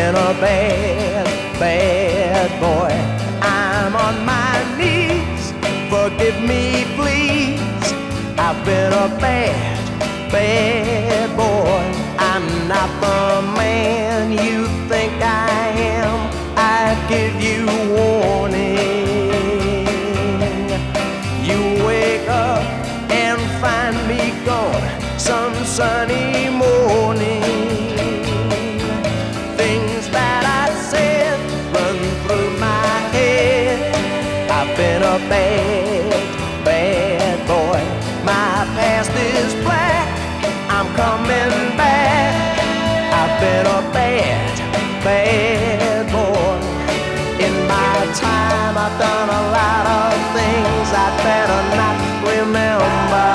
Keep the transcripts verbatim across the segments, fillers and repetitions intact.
been a bad, bad boy. I'm on my knees, forgive me please. I've been a bad, bad boy. I'm not the man you think I am. I give you warning. You wake up and find me gone some sunny morning. Things that I said run through my head. I've been a bad, bad boy. My past is black, I'm coming back. I've been a bad, bad boy. In my time I've done a lot of things I'd better not remember.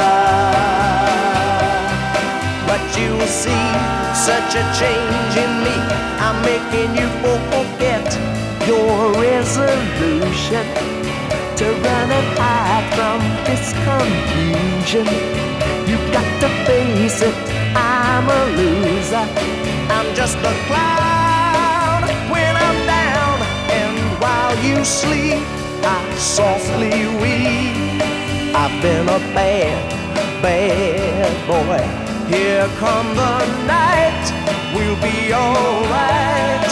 But you'll see such a change in me, I'm making you forget your resolution to run and hide from this confusion. You got to face it, I'm a loser. I'm just a clown when I'm down, and while you sleep, I softly weep. I've been a bad, bad boy. Here come the night, we'll be alright.